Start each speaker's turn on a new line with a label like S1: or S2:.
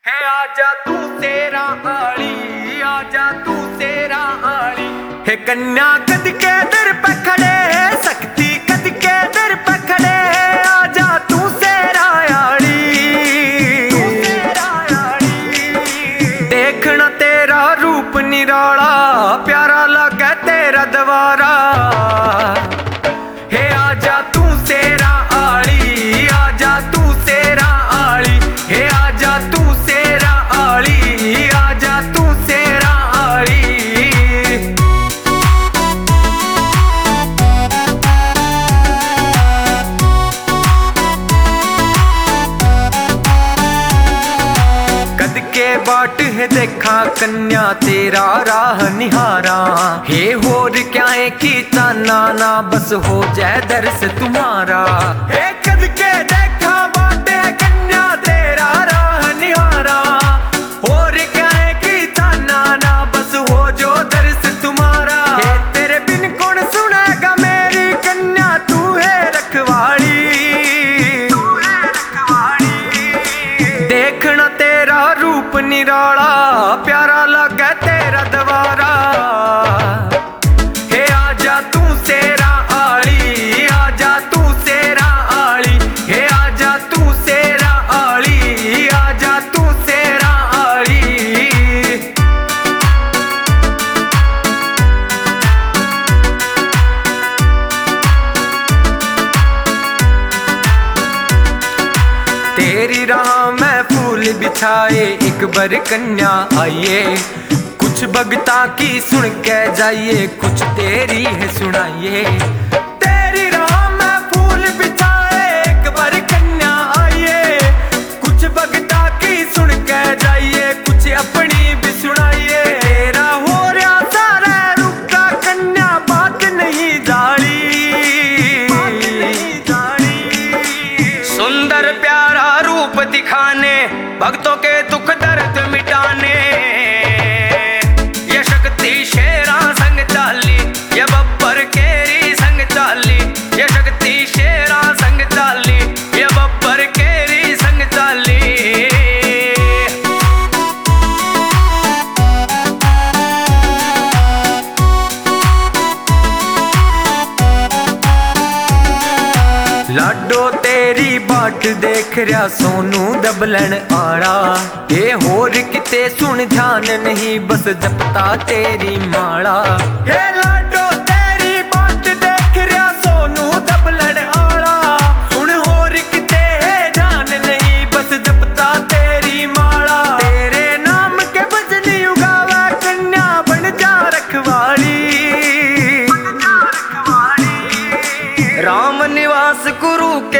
S1: है आजा तू तेरा आली, आजा तू तेरा आली। है कन्या कद के दर पे खड़े, शक्ति कद के दर पे खड़े। आजा तू तेरा आली, देखना तेरा रूप निराला, प्यारा लगे तेरा द्वारा। है आजा तू तेरा आली, आजा तू तेरा आली। है आजा तू तेरा आली, आजा तू तेरा आली। कद के बाट है देखा कन्या तेरा राह निहारा। हे होर क्या है कि चाना ना बस हो जाए दर्श तुम्हारा। हे कद के देखा बाट है कन्या तेरा राह निहारा। होर क्या है कि चाना ना बस हो जो दर्श तुम्हारा। हे तेरे बिन कौन सुनेगा मेरी कन्या, तू है रखवाली। देखना तेरा रूप निराला, प्यारा लगे तेरा द्वारा। हे आजा तू तेरा आली, आजा तू तेरा आली। हे आजा तू तेरा आली, आजा तू तेरा आली। तेरी राह में फूल बिछाए एक बार कन्या आइए। कुछ भगता की सुन के जाइए, कुछ तेरी है सुनाइए। तेरी राह में फूल बिछाए एक बार कन्या आइए। कुछ भगता की सुन के जाइए, कुछ अपनी भी सुनाइए। तेरा हो रहा सारा रुका कन्या, बात नहीं जाड़ी। सुंदर प्यारा रूप दिखाने, भक्तों के दुख दर्द मिटाने। ये शक्ति शेरा संग चाली, ये बब्बर केरी संग चाली। ये शक्ति शेरा संग चाली, ये बब्बर केरी संग चाली। लाडो तेरी बाट देख रहा सोनू दबलन आड़ा। ये होर किते सुन ध्यान नहीं, बस जपता तेरी माला। हे लाडो तेरी बाट देख रहा सोनू दबलन आड़ा। सुन होर किते ध्यान नहीं, बस जपता तेरी माला। तेरे नाम के भजन उगावा कन्या, बन जा रखवाली। राम निवास गुरु के